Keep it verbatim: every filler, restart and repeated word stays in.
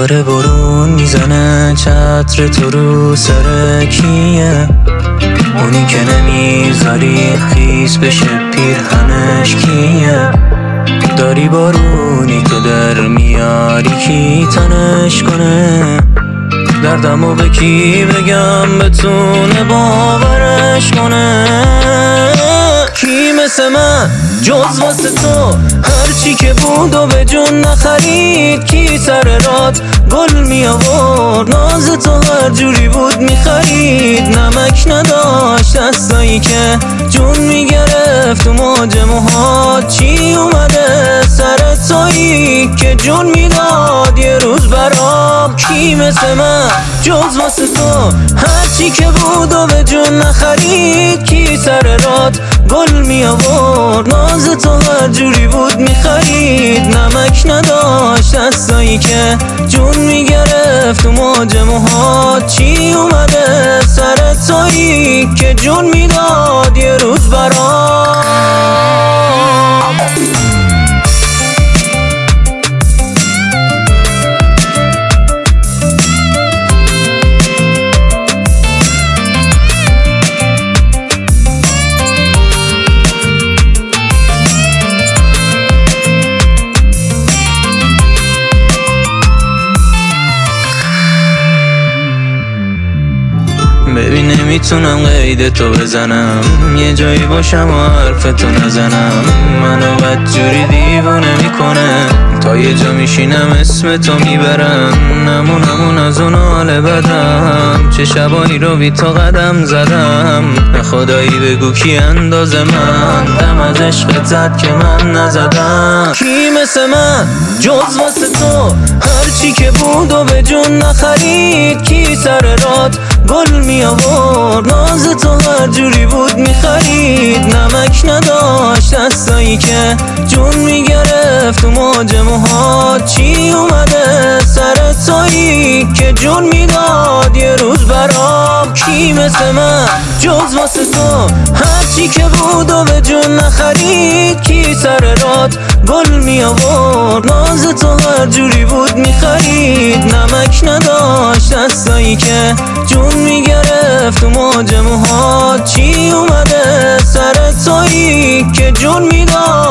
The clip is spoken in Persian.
داره برون میزنه چتر تو رو سر کیه؟ اونی که نمیذاری خیس بشه پیرهنش کیه؟ داری بارونی تو در میاری کی تنش کنه؟ دردمو به کی بگم بتونه باورش کنه؟ کی مثل من جز واسه تو هرچی که بود و به جون نخرید؟ کی سر رات گل می آورد ناز تو هر جوری بود میخرید؟ نمک نداشت دستایی که جون میگرفت و موج موهات چی اومده سر تویی که جون میداد یه روز برام؟ کی مثل من جز واسه تو هرچی که بود و به جون نخرید؟ کی سر رات گل می آورد ناز تو هر جوری بود میخرید؟ نمک نداشت دستایی که جون میگرفت و موج موهات چی اومده سر تویی که جون میداد یه روز برام؟ ببین نمیتونم قید تو بزنم، یه جایی باشم و حرف تو نزنم. منو بدجوری دیوونه میکنه، تا یه جا میشینم اسم تو میبرم. نمونمون از اون حال بدم، چه شبایی رو بی تو قدم زدم. خدایی بگو کی اندازه من دم از عشقت زد که من نزدم؟ کی مثل من جز واسه تو هرچی که بود و به جون نخرید؟ کی سر رات گل می آورد ناز تو هر جوری بود میخرید؟ نمک نداشت دستایی که جون میگرفت و موج موهات چی اومده سر تویی که جون میداد یه روز برام؟ کی مثل من جز واسه تو هرچی که بود و به جون نخرید؟ کی سر رات گل می آورد ناز تو هر جوری بود میخرید؟ نمک نداشت دستایی که جون میگرفت و موج موهات چی اومده سر تویی که جون میداد